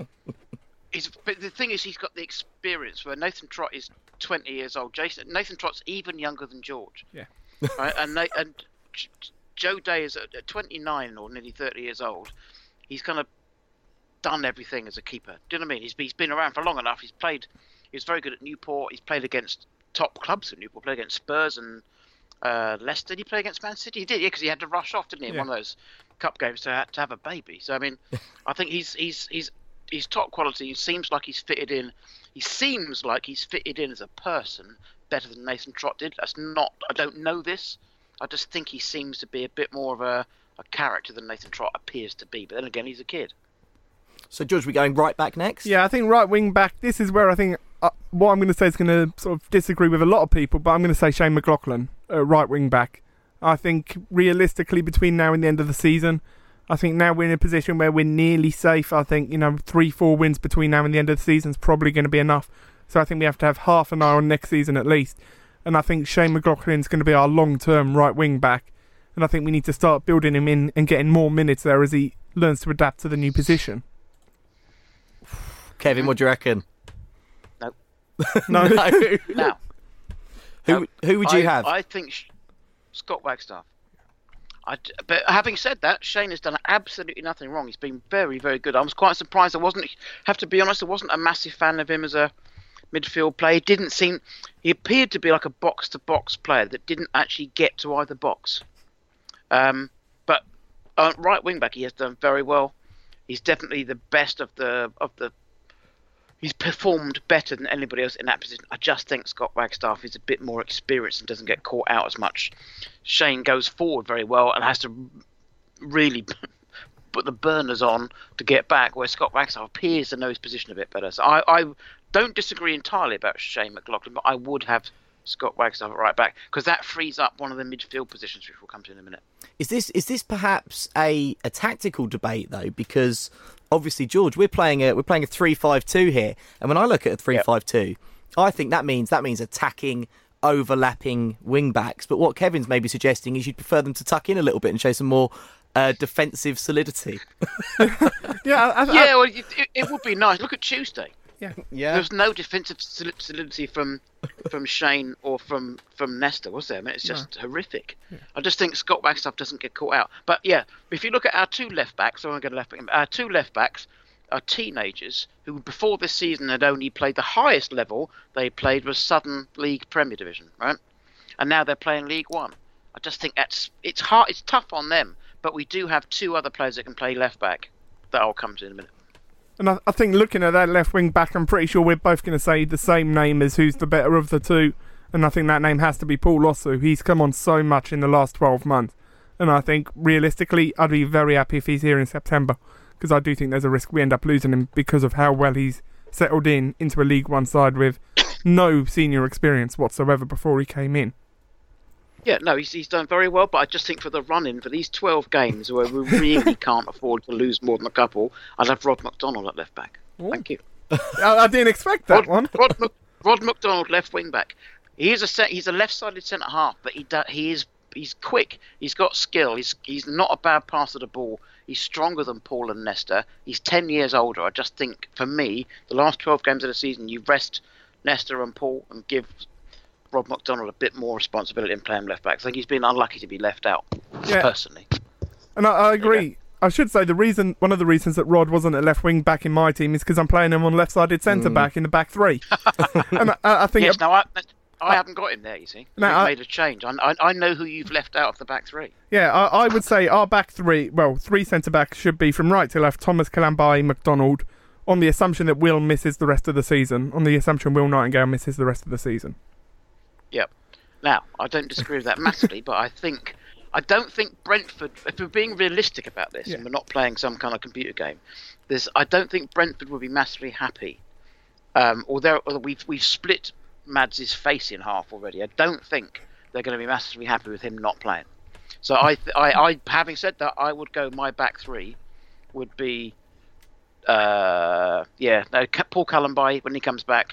But the thing is, he's got the experience where Nathan Trott is 20 years old. Nathan Trott's even younger than George. Yeah. Right? And Joe Day is at 29 or nearly 30 years old. He's kind of done everything as a keeper. Do you know what I mean? He's been around for long enough. He was very good at Newport. He's played against top clubs at Newport. Played against Spurs and Leicester. Did he play against Man City? He did, yeah, because he had to rush off, didn't he, in one of those cup games to have a baby. So I mean, I think he's top quality. He seems like he's fitted in. He seems like he's fitted in as a person better than Nathan Trott did. That's not. I don't know this. I just think he seems to be a bit more of a character than Nathan Trott appears to be. But then again, he's a kid. So, George, we're going right back next? Yeah, I think right wing back. This is where I think what I'm going to say is going to sort of disagree with a lot of people, but I'm going to say Shane McLaughlin, right wing back. I think realistically, between now and the end of the season, I think now we're in a position where we're nearly safe. I think, 3-4 wins between now and the end of the season is probably going to be enough. So I think we have to have half an eye on next season at least. And I think Shane McLaughlin's going to be our long-term right wing back. And I think we need to start building him in and getting more minutes there as he learns to adapt to the new position. Kevin, what do you reckon? No. No. Now, who would you have? I think Scott Wagstaff. But having said that, Shane has done absolutely nothing wrong. He's been very, very good. I was quite surprised. Have to be honest, I wasn't a massive fan of him as a midfield play. He appeared to be like a box-to-box player that didn't actually get to either box. But right wing back, he has done very well. He's definitely the best of the. He's performed better than anybody else in that position. I just think Scott Wagstaff is a bit more experienced and doesn't get caught out as much. Shane goes forward very well and has to really put the burners on to get back, where Scott Wagstaff appears to know his position a bit better. So I don't disagree entirely about Shane McLaughlin, but I would have Scott Wagstaff at right back because that frees up one of the midfield positions, which we'll come to in a minute. Is this perhaps a tactical debate though? Because obviously, George, we're playing a 3-5-2 here, and when I look at a 3-5-2, I think that means attacking, overlapping wing backs. But what Kevin's maybe suggesting is you'd prefer them to tuck in a little bit and show some more defensive solidity. Well, it would be nice. Look at Tuesday. Yeah. There's no defensive solidity from Shane or from Nesta, was there? I mean, it's just horrific. Yeah. I just think Scott Wagstaff doesn't get caught out. But yeah, if you look at our two left backs, our two left backs are teenagers who, before this season, had only played the highest level they played was Southern League Premier Division, right? And now they're playing League One. I just think it's hard. It's tough on them. But we do have two other players that can play left back that I'll come to in a minute. And I think looking at that left wing back, I'm pretty sure we're both going to say the same name as who's the better of the two. And I think that name has to be Paul Osu. He's come on so much in the last 12 months. And I think, realistically, I'd be very happy if he's here in September. Because I do think there's a risk we end up losing him because of how well he's settled into a League One side with no senior experience whatsoever before he came in. Yeah, no, he's done very well, but I just think for the run-in, for these 12 games where we really can't afford to lose more than a couple, I'd have Rod McDonald at left back. Ooh. Thank you. I didn't expect that one. Rod McDonald, left wing back. He's a left-sided centre half, but he's quick. He's got skill. He's not a bad passer of the ball. He's stronger than Paul and Nesta. He's 10 years older. I just think, for me, the last 12 games of the season, you rest Nesta and Paul and give Rod McDonald a bit more responsibility in playing left back. I think he's been unlucky to be left out, personally. And I agree. I should say one of the reasons that Rod wasn't a left wing back in my team is because I'm playing him on left-sided centre back in the back three. And I think yes, now I haven't got him there. You see, I've made a change. I know who you've left out of the back three. Yeah, I would say our back three. Well, three centre backs should be from right to left: Thomas Kalambai, McDonald. On the assumption that Will misses the rest of the season. On the assumption Will Nightingale misses the rest of the season. Yep. Now, I don't disagree with that massively, but I don't think Brentford, if we're being realistic about this and we're not playing some kind of computer game, I don't think Brentford will be massively happy. Although we've split Mads' face in half already, I don't think they're going to be massively happy with him not playing. So I having said that, I would go my back three would be Paul Kalambai when he comes back,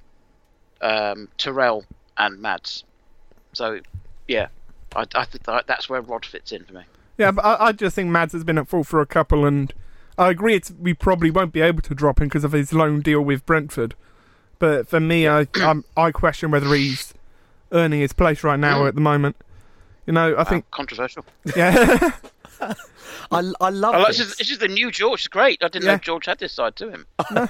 Terrell and Mads. So, yeah, I think that's where Rod fits in for me. Yeah, but I just think Mads has been at fault for a couple, and I agree we probably won't be able to drop him because of his loan deal with Brentford. But for me, I question whether he's earning his place right now at the moment. You know, I think controversial. Yeah. I love this. This is the new George. It's great. I didn't know George had this side to him.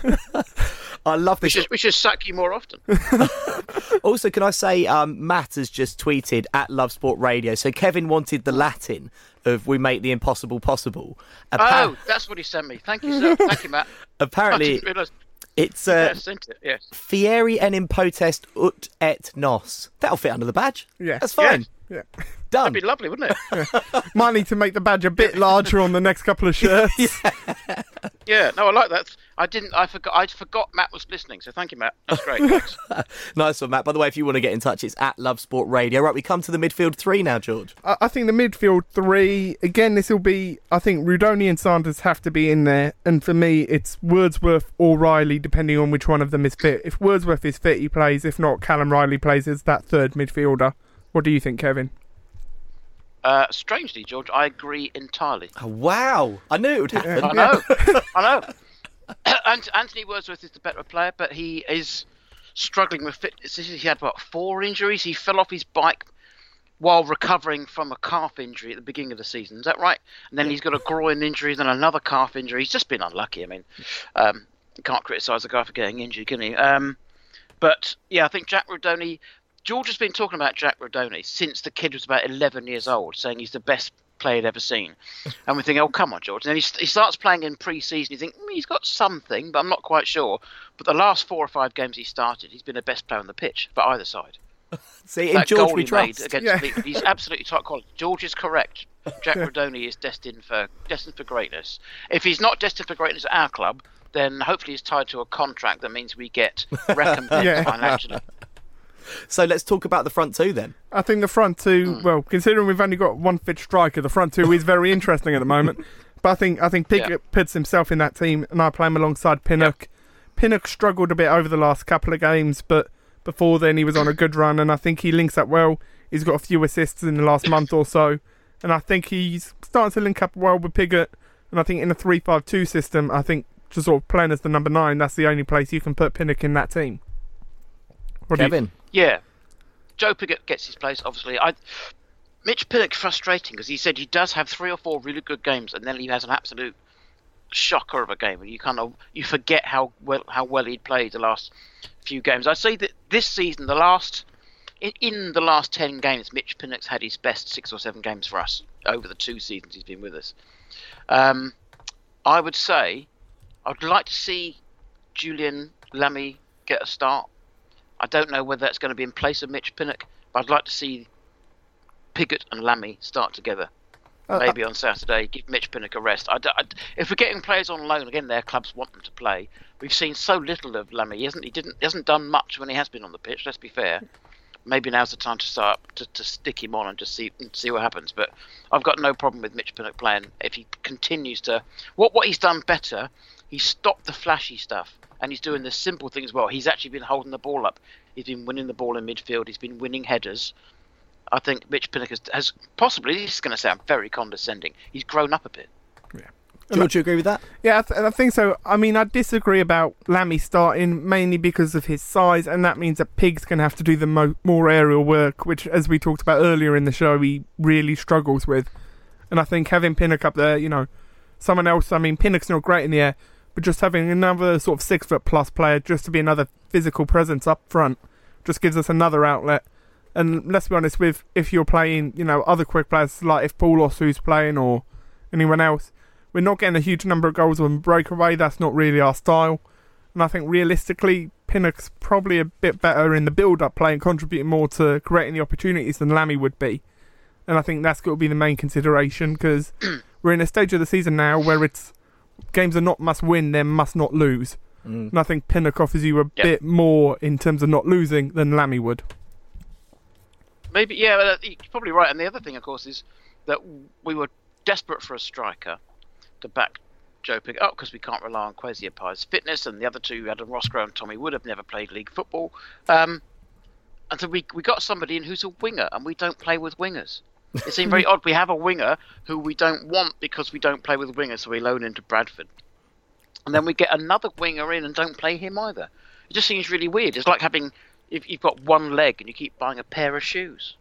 I love this. We should sack you more often. Also, can I say, Matt has just tweeted at Love Sport Radio. So Kevin wanted the Latin of "We make the impossible possible." That's what he sent me. Thank you, sir. Thank you, Matt. Apparently, I didn't realise. It's sent it. Yes. Fieri enim potest ut et nos. That'll fit under the badge. Yeah, that's fine. Yeah. Done. That'd be lovely, wouldn't it? Yeah. Might need to make the badge a bit larger on the next couple of shirts. Yeah, no, I like that. I forgot Matt was listening, so thank you, Matt. That's great. Thanks. Nice one, Matt. By the way, if you want to get in touch, it's at Love Sport Radio. Right, we come to the midfield three now, George. I think the midfield three, again, this will be, I think Rudoni and Sanders have to be in there, and for me, it's Wordsworth or Riley, depending on which one of them is fit. If Wordsworth is fit, he plays. If not, Callum Riley plays as that third midfielder. What do you think, Kevin? Strangely, George, I agree entirely. Oh, wow. I knew it would happen. I know. Anthony Wordsworth is the better player, but he is struggling with fitness. He had, 4 injuries? He fell off his bike while recovering from a calf injury at the beginning of the season. Is that right? And then he's got a groin injury, then another calf injury. He's just been unlucky. I mean, you can't criticise a guy for getting injured, can he? But yeah, I think Jack Rudoni. George has been talking about Jack Rudoni since the kid was about 11 years old, saying he's the best player he'd ever seen. And we think, oh, come on, George. And then he starts playing in pre-season. You think, he's got something, but I'm not quite sure. But the last 4 or 5 games he started, he's been the best player on the pitch for either side. See, in George we trust. He's absolutely top quality. George is correct. Jack Rudoni is destined for greatness. If he's not destined for greatness at our club, then hopefully he's tied to a contract that means we get recompense financially. So let's talk about the front two then. I think the front two, well, considering we've only got one fit striker, the front two is very interesting at the moment. But I think Pickett puts himself in that team, and I play him alongside Pinnock. Pinnock struggled a bit over the last couple of games, but before then he was on a good run, and I think he links up well. He's got a few assists in the last month or so, and I think he's starting to link up well with Pickett. And I think in a 3-5-2 system, I think just sort of playing as the number 9, that's the only place you can put Pinnock in that team. Kevin? Yeah. Joe Pickett gets his place, obviously. Mitch Pinnock's frustrating because he said he does have 3 or 4 really good games, and then he has an absolute shocker of a game, and you forget how well he'd played the last few games. I'd say that this season, in the last 10 games, Mitch Pinnock's had his best 6 or 7 games for us over the 2 seasons he's been with us. I would say I'd like to see Julian Lammy get a start. I don't know whether that's going to be in place of Mitch Pinnock, but I'd like to see Pickett and Lammy start together. Maybe on Saturday, give Mitch Pinnock a rest. If we're getting players on loan, again, their clubs want them to play. We've seen so little of Lammy. He hasn't done much when he has been on the pitch, let's be fair. Maybe now's the time to start to stick him on and just see what happens. But I've got no problem with Mitch Pinnock playing if he continues to... What he's done better, he's stopped the flashy stuff. And he's doing the simple things well. He's actually been holding the ball up. He's been winning the ball in midfield. He's been winning headers. I think Mitch Pinnock has possibly, this is going to sound very condescending, he's grown up a bit. Yeah. George, you agree with that? Yeah, I think so. I mean, I disagree about Lammy starting, mainly because of his size, and that means that Pig's going to have to do the more aerial work, which, as we talked about earlier in the show, he really struggles with. And I think having Pinnock up there, someone else, I mean, Pinnock's not great in the air, but just having another sort of 6-foot-plus player just to be another physical presence up front just gives us another outlet. And let's be honest, if you're playing, other quick players, like if Paulos who's playing or anyone else, we're not getting a huge number of goals on breakaway. That's not really our style. And I think realistically, Pinnock's probably a bit better in the build-up play and contributing more to creating the opportunities than Lammy would be. And I think that's got to be the main consideration, because we're in a stage of the season now where it's games are not must win, they're must not lose. And I think Pinnock offers you a bit more in terms of not losing than Lammy would. Maybe, yeah, you're probably right. And the other thing, of course, is that we were desperate for a striker to back Joe Pickett up because we can't rely on Kwesi Apai's fitness, and the other two, Adam Roscoe and Tommy Wood, have never played league football. And so we got somebody in who's a winger, and we don't play with wingers. It seemed very odd. We have a winger who we don't want because we don't play with wingers, so we loan into Bradford. And then we get another winger in and don't play him either. It just seems really weird. It's like having, if you've got one leg and you keep buying a pair of shoes.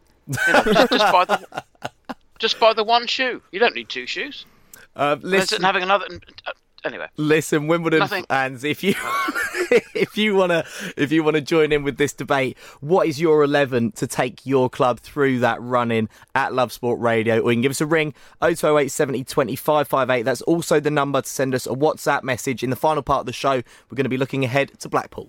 Just buy the one shoe. You don't need 2 shoes. Listen, having another. Anyway, listen, Wimbledon fans, if you wanna join in with this debate, what is your 11 to take your club through that run-in at Love Sport Radio? Or you can give us a ring, 0208 70 25 58. That's also the number to send us a WhatsApp message. In the final part of the show, we're going to be looking ahead to Blackpool.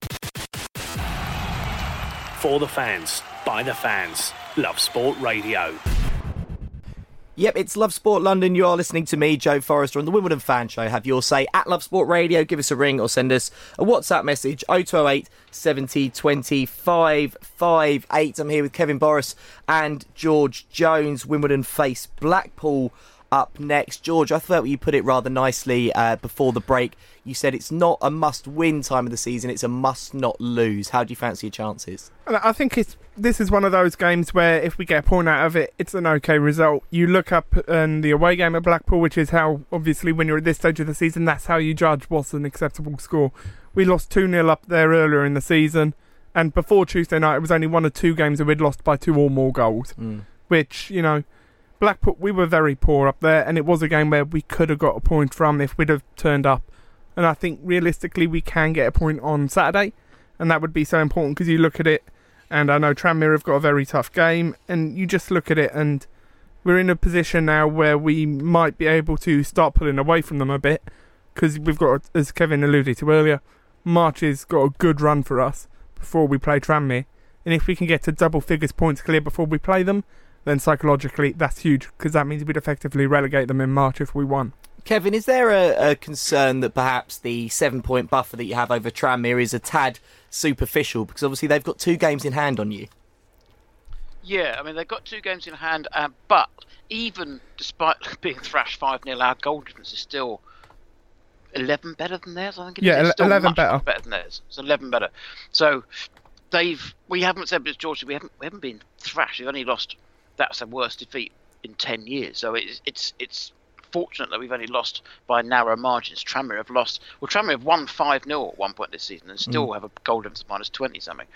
For the fans, by the fans, Love Sport Radio. Yep, it's Love Sport London. You are listening to me, Joe Forrester, on the Wimbledon Fan Show. Have your say at Love Sport Radio. Give us a ring or send us a WhatsApp message, 0208 70 25 58. I'm here with Kevin Boris and George Jones. Wimbledon face Blackpool up next. George, I thought you put it rather nicely before the break. You said it's not a must-win time of the season, it's a must-not-lose. How do you fancy your chances? I think this is one of those games where if we get a point out of it, it's an okay result. You look up the away game at Blackpool, which is how, obviously, when you're at this stage of the season, that's how you judge what's an acceptable score. We lost 2-0 up there earlier in the season, and before Tuesday night, it was only 1 or 2 games that we'd lost by 2 or more goals, which, Blackpool, we were very poor up there, and it was a game where we could have got a point from if we'd have turned up. And I think realistically we can get a point on Saturday. and that would be so important because you look at it, and I know Tranmere have got a very tough game, and you just look at it, and we're in a position now where we might be able to start pulling away from them a bit, because we've got, as Kevin alluded to earlier, March has got a good run for us before we play Tranmere, and if we can get to double figures points clear before we play them, then psychologically that's huge, because that means we'd effectively relegate them in March if we won. Kevin, is there a concern that perhaps the 7-point buffer that you have over Tranmere is a tad superficial? Because obviously they've got 2 games in hand on you. Yeah, I mean, they've got 2 games in hand, but even despite being thrashed 5-0, our goal difference is still 11 better than theirs, I think it is. Yeah, It's still 11 much better than theirs. It's 11 better. So we haven't said, but George, we haven't been thrashed. We've only lost, that's the worst defeat in 10 years. So it's fortunate that we've only lost by narrow margins. Tranmere have won 5-0 at one point this season and still have a goal difference of minus 20 something.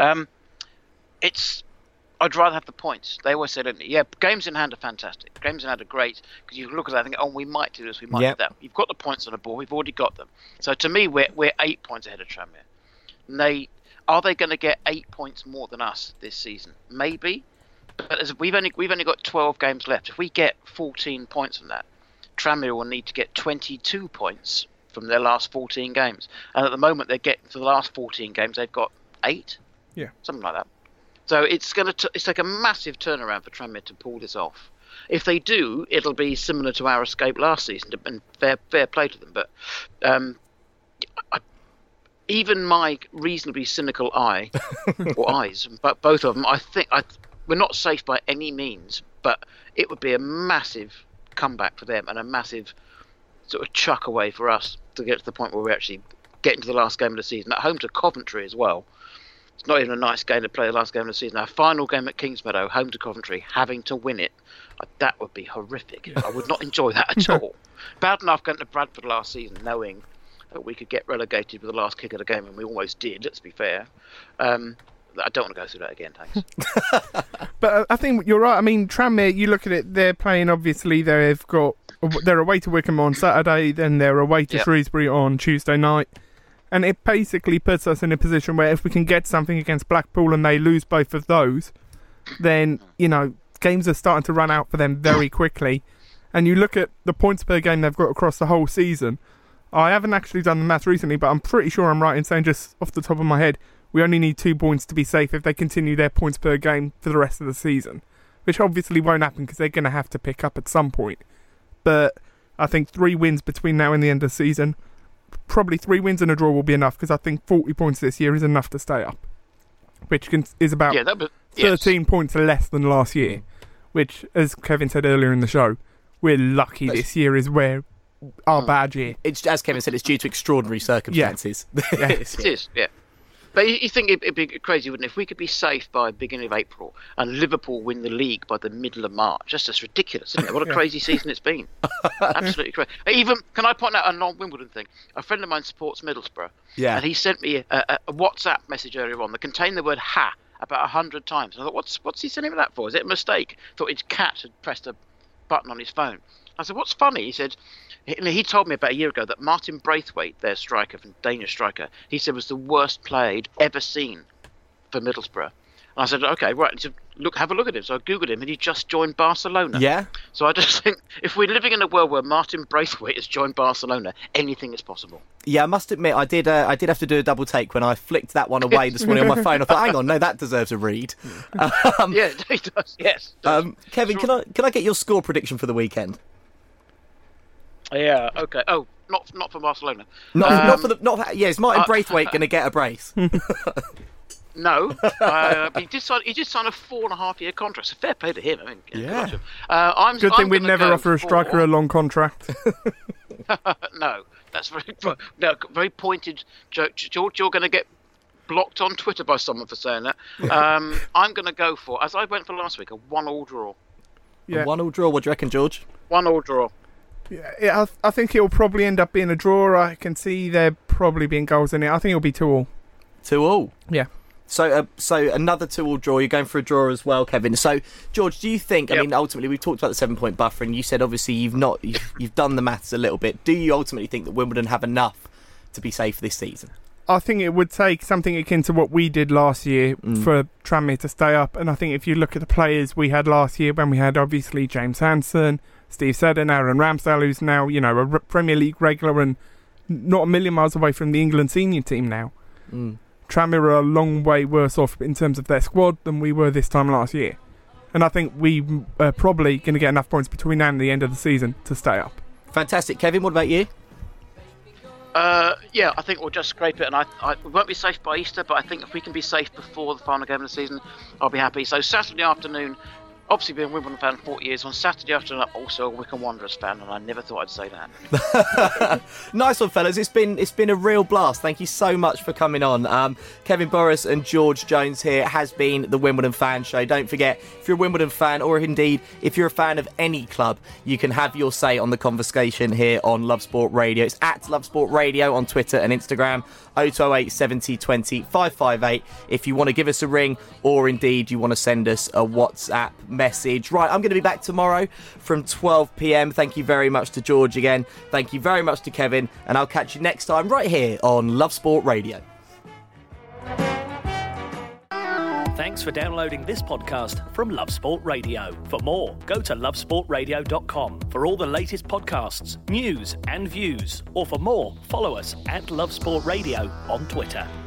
I'd rather have the points. They always say, don't they? Yeah, games in hand are fantastic. Games in hand are great because you look at that and think, oh, we might do this, we might do that. You've got the points on the board. We've already got them. So to me, we're 8 points ahead of Tranmere. And are they going to get 8 points more than us this season? Maybe, but we've only got 12 games left. If we get 14 points from that, Tranmere will need to get 22 points from their last 14 games. And at the moment, they're getting to the last 14 games, they've got 8, something like that. So it's like a massive turnaround for Tranmere to pull this off. If they do, it'll be similar to our escape last season, and fair play to them. But even my reasonably cynical eye, or eyes, but both of them, I think we're not safe by any means, but it would be a massive comeback for them and a massive sort of chuck away for us to get to the point where we're actually getting to the last game of the season, at home to Coventry as well. It's not even a nice game to play the last game of the season. Our final game at Kingsmeadow, home to Coventry, having to win it, that would be horrific. I would not enjoy that at all. Bad enough going to Bradford last season, knowing that we could get relegated with the last kick of the game, and we almost did, let's be fair. I don't want to go through that again, thanks. But I think you're right. I mean, Tranmere, you look at it, they're playing, obviously, they're away to Wycombe on Saturday, then they're away to Shrewsbury on Tuesday night. And it basically puts us in a position where if we can get something against Blackpool and they lose both of those, then, games are starting to run out for them very quickly. And you look at the points per game they've got across the whole season. I haven't actually done the maths recently, but I'm pretty sure I'm right in saying, just off the top of my head, we only need 2 points to be safe if they continue their points per game for the rest of the season. Which obviously won't happen because they're going to have to pick up at some point. But I think 3 wins between now and the end of the season, probably 3 wins and a draw will be enough, because I think 40 points this year is enough to stay up, which is about 13 points less than last year, which, as Kevin said earlier in the show, we're lucky this year is where our bad year. It's, as Kevin said, it's due to extraordinary circumstances. Yeah. It is, yeah. But you think it'd be crazy, wouldn't it, if we could be safe by the beginning of April and Liverpool win the league by the middle of March? That's ridiculous, isn't it? What a crazy season it's been. Absolutely crazy. Even, can I point out a non-Wimbledon thing? A friend of mine supports Middlesbrough, and he sent me a WhatsApp message earlier on that contained the word "ha" about 100 times. And I thought, what's he sending me that for? Is it a mistake? I thought his cat had pressed a button on his phone. I said, what's funny? He said, he told me about a year ago that Martin Braithwaite, their striker, Danish striker, he said was the worst player he'd ever seen for Middlesbrough. And I said, okay, right. He said, have a look at him. So I Googled him, and he just joined Barcelona. Yeah. So I just think, if we're living in a world where Martin Braithwaite has joined Barcelona, anything is possible. Yeah, I must admit, I did have to do a double take when I flicked that one away this morning on my phone. I thought, hang on, no, that deserves a read. Yeah, he does. Yes. Does. Kevin, Sure. can I get your score prediction for the weekend? Yeah. Okay. Oh, not for Barcelona. Is Martin Braithwaite going to get a brace? No, he did sign a 4.5-year contract. So fair play to him. I mean, yeah. Good thing we'd never offer a striker a long contract. No, that's very pointed joke. George, you're going to get blocked on Twitter by someone for saying that. I'm going to go for, as I went for last week, a 1-1 draw. Yeah. A 1-1 draw. What do you reckon, George? 1-1 draw. Yeah, I think it'll probably end up being a draw. I can see there probably being goals in it. I think it'll be 2-2. 2-2? Yeah. So another 2-2 draw. You're going for a draw as well, Kevin. So, George, do you think? I mean, ultimately, we've talked about the 7-point buffer, and you said obviously you've done the maths a little bit. Do you ultimately think that Wimbledon have enough to be safe this season? I think it would take something akin to what we did last year for Tranmere to stay up. And I think if you look at the players we had last year, when we had obviously James Hansen, Steve Seddon, Aaron Ramsdale, who's now, you know, a Premier League regular and not a million miles away from the England senior team now. Tranmere are a long way worse off in terms of their squad than we were this time last year. And I think we are probably going to get enough points between now and the end of the season to stay up. Fantastic. Kevin, what about you? Yeah, I think we'll just scrape it, and we won't be safe by Easter, but I think if we can be safe before the final game of the season, I'll be happy. So Saturday afternoon, obviously being a Wimbledon fan 40 years, on Saturday afternoon I'm also a Wycombe Wanderers fan, and I never thought I'd say that. Nice one, fellas. It's been a real blast. Thank you so much for coming on. Kevin Boris and George Jones here. It has been the Wimbledon Fan Show. Don't forget, if you're a Wimbledon fan, or indeed if you're a fan of any club, you can have your say on the conversation here on Love Sport Radio. It's at Love Sport Radio on Twitter and Instagram. 0208 70 20 558 if you want to give us a ring, or indeed you want to send us a WhatsApp message. Right, I'm going to be back tomorrow from 12 p.m. Thank you very much to George again. Thank you very much to Kevin, and I'll catch you next time right here on Love Sport Radio. Thanks for downloading this podcast from Love Sport Radio. For more, go to lovesportradio.com for all the latest podcasts, news and views. Or for more, follow us at Love Sport Radio on Twitter.